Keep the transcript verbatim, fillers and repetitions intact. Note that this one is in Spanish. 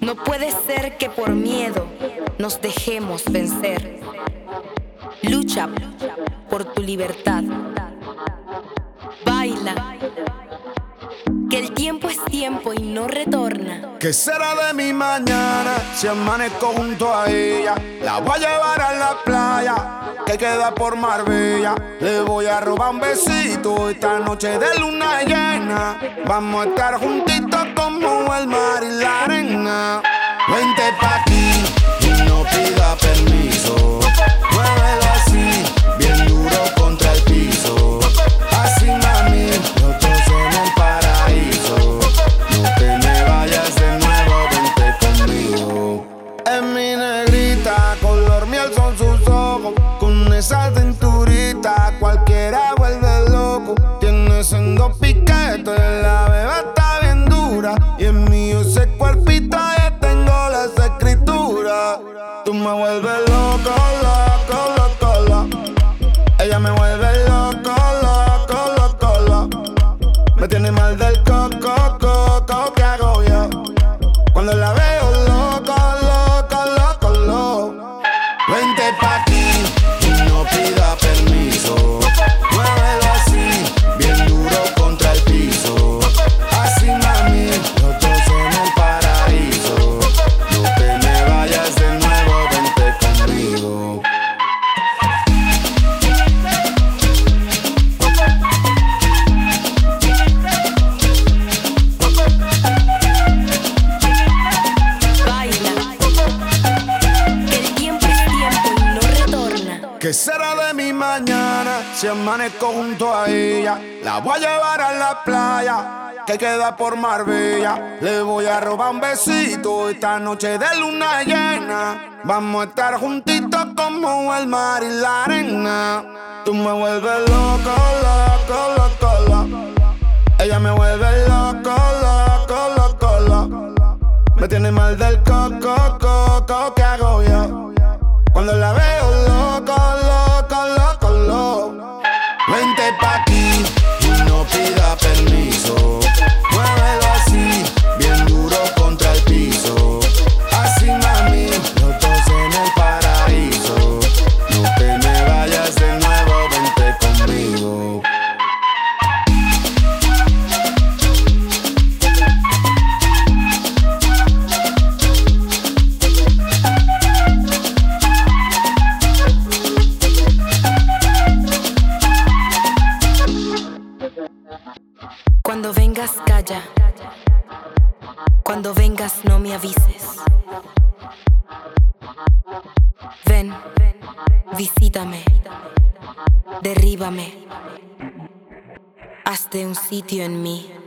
No puede ser que por miedo nos dejemos vencer. Lucha por tu libertad. Baila, que el tiempo es tiempo y no retorna. ¿Qué será de mi mañana si amanezco junto a ella? La voy a llevar a la playa que queda por Marbella. Le voy a robar un besito esta noche de luna llena. Vamos a estar juntitos como el mar y la arena. Vente pa' aquí y no pida permiso. Muévelo así, bien duro contra el piso. Así, mami, nosotros en el paraíso. No te me vayas de nuevo, vente conmigo. Es mi negrita, color miel son sus ojos. Con esa cinturita cualquiera vuelve loco. Tiene sendo piquete, la beba está bien dura. Y es mío ese cuerpito, ya tengo las escrituras. Tú me vuelves loco, loco, loco, loco. Ella me vuelve loco, loco, loco, loco. Me tiene mal del coco, coco, ¿qué hago yo? Cuando la veo loco, loco, loco, loco. Vente pa' aquí y no pida permiso. Muévelo así, bien duro contra el piso. Así, mami, nosotros en el paraíso. No te me vayas de nuevo, vente conmigo. ¿Qué será de mi mañana si amanezco junto a ella? La voy a llevar a la playa que queda por Marbella. Le voy a robar un besito esta noche de luna llena. Vamos a estar juntitos como el mar y la arena. Tú me vuelves loco, loco, loco, loco. Ella me vuelve loco, loco, loco, loco. Me tiene mal del coco, coco, ¿qué hago yo? Cuando la veo loco, loco, loco, loco. Vente pa' aquí y no pida permiso. Muévelo así, bien duro contra el piso. Así, mami, nosotros en el paraíso. No te me vayas de nuevo, vente conmigo. Cuando vengas, calla. Cuando vengas, no me avises. Ven, visítame, derríbame. Hazte un sitio en mí.